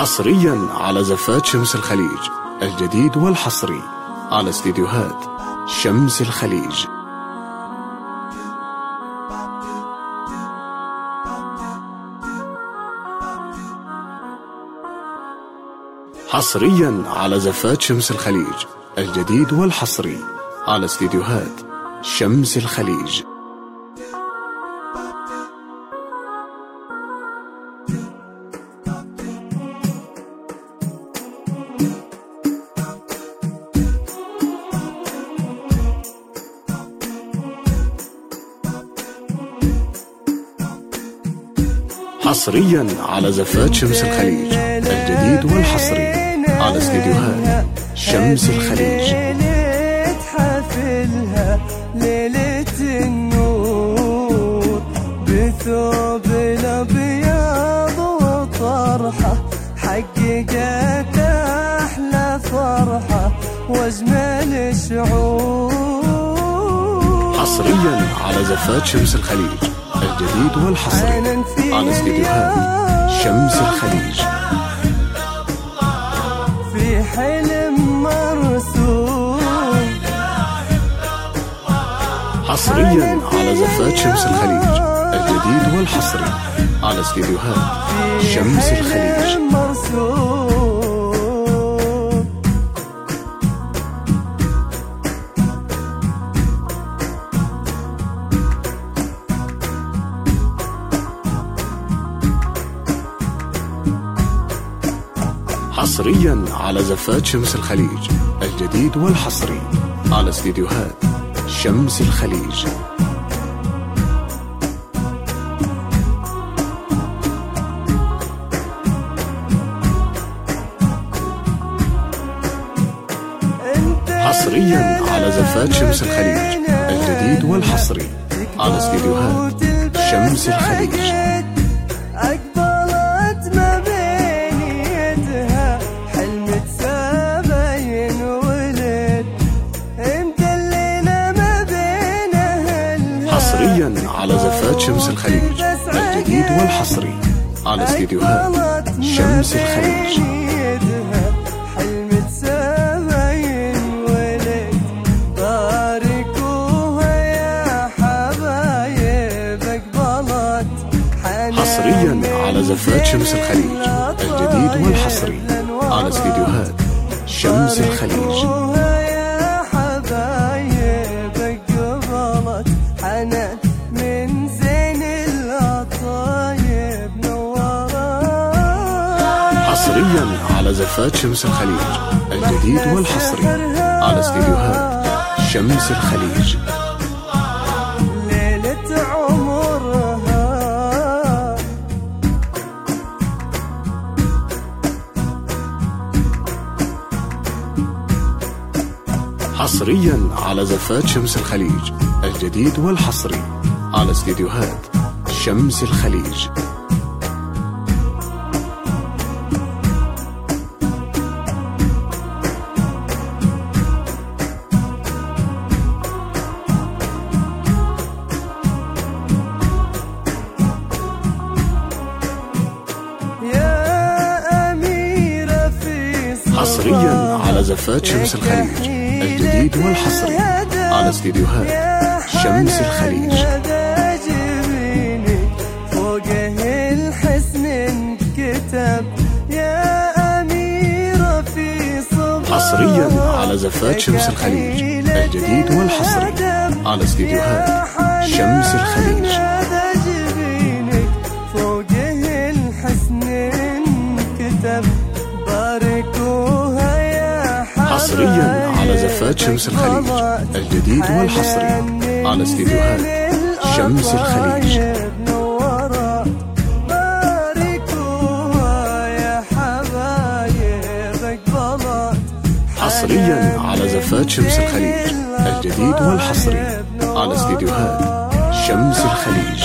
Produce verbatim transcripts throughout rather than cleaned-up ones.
حصريا على زفات شمس الخليج، الجديد والحصري على استديوهات شمس الخليج. حصريا على زفات شمس الخليج، الجديد والحصري على استديوهات شمس الخليج. حصريا على زفات شمس الخليج، الجديد والحصري على استديوهات شمس الخليج. ليلة حفلها ليلة النور، بثوب الأبيض وطرحة حققت أحلى فرحة وأجمل شعور. حصريا على زفات شمس الخليج، الجديد والحصري على استديوهات شمس الخليج. في حلم مرسوم. حصريا على زفات شمس الخليج، الجديد والحصري على استديوهات شمس الخليج. حصريا على زفات شمس الخليج، الجديد والحصري على استديوهات شمس الخليج. حصريا على زفات شمس الخليج، الجديد والحصري على استديوهات شمس الخليج. حصريا على زفات شمس الخليج، الجديد والحصري على استديوهات شمس الخليج. حلمت سبعين ولد، باركوها يا حبايب اقبلت حنان. حصريا على زفات شمس الخليج، الجديد والحصري على استديوهات شمس الخليج. من زين الطايب نورا. حصريا على زفات شمس الخليج، الجديد والحصري على استديوهات شمس الخليج. ليلة عمرها. حصريا على زفات شمس الخليج، الجديد والحصري على استديوهات شمس الخليج. حصريا على زفات شمس الخليج، الجديد والحصري على استديوهات شمس الخليج. فوقه الحسن انكتب يا أميرة في صباح. حصريا على زفات شمس الخليج، الجديد والحصري على استديوهات شمس الخليج. فوقه الحسن انكتب باركوها يا حبايب. حصريا على زفات شمس الخليج، الجديد والحصري على استديوهات شمس الخليج. حصريا على زفات شمس الخليج، الجديد والحصري على استديوهات شمس الخليج.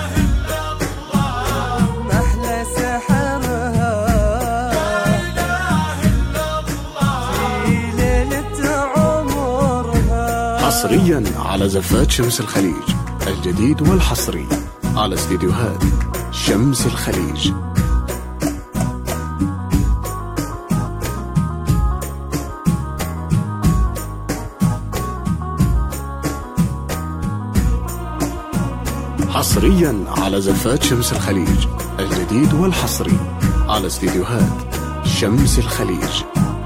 حصريا على زفات شمس الخليج، الجديد والحصري على استديوهات شمس الخليج. حصريا على زفات شمس الخليج، الجديد والحصري على استديوهات شمس الخليج.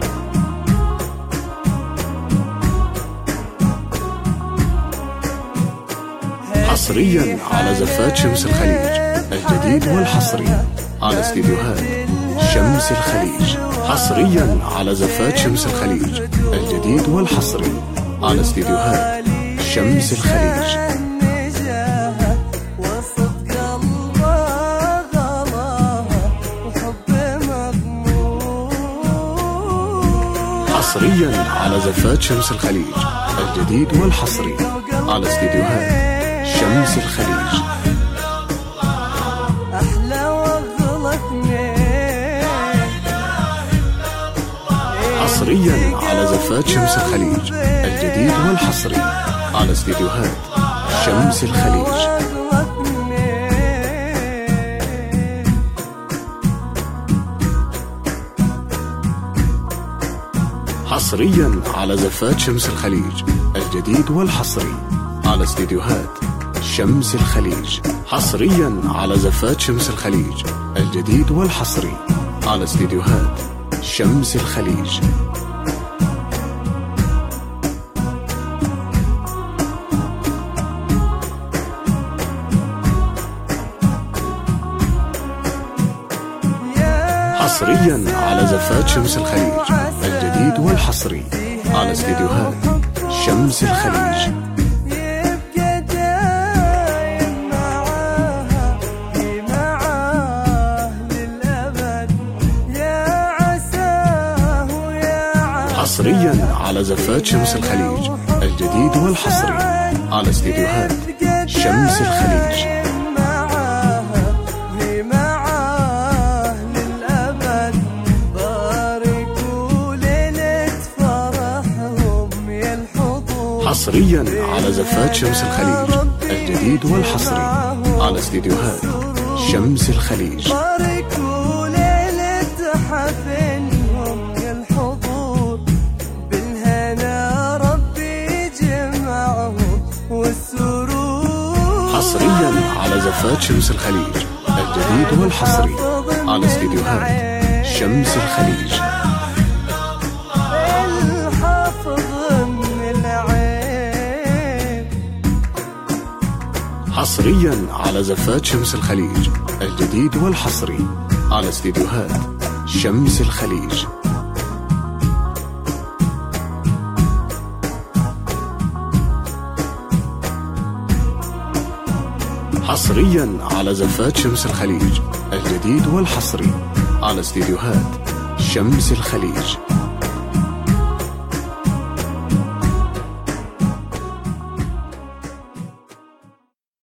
حصريا على زفات شمس الخليج، الجديد والحصري على استديوهات شمس الخليج. حصريا على زفات شمس الخليج، الجديد والحصري على استديوهات شمس الخليج. حصريا على زفات شمس الخليج، الجديد والحصري على استديوهات شمس الخليج. أحلى وغلطني. حصريا على زفات شمس الخليج، الجديد والحصري على استديوهات شمس الخليج. حصريا على زفات شمس الخليج، الجديد والحصري على استديوهات شمس الخليج. حصريا على زفات شمس الخليج، الجديد والحصري على استديوهات شمس الخليج. حصريا على زفات شمس الخليج، الجديد والحصري على استديوهات شمس الخليج. يبقى دايم معاها في معاه للأبد، يا عساه يا عساه. حصريا على زفات شمس الخليج، الجديد والحصري على استديوهات شمس الخليج. حصريا على زفات شمس الخليج، الجديد والحصري على استديوهات شمس الخليج. باركوا ليلة حفلهم الحضور، بالهنا ربي يجمعهم والسرور. حصريا على زفات شمس الخليج، الجديد والحصري على استديوهات شمس الخليج. حصريا على زفات شمس الخليج، الجديد والحصري على استديوهات شمس الخليج. حصريا على زفات شمس الخليج، الجديد والحصري على استديوهات شمس الخليج.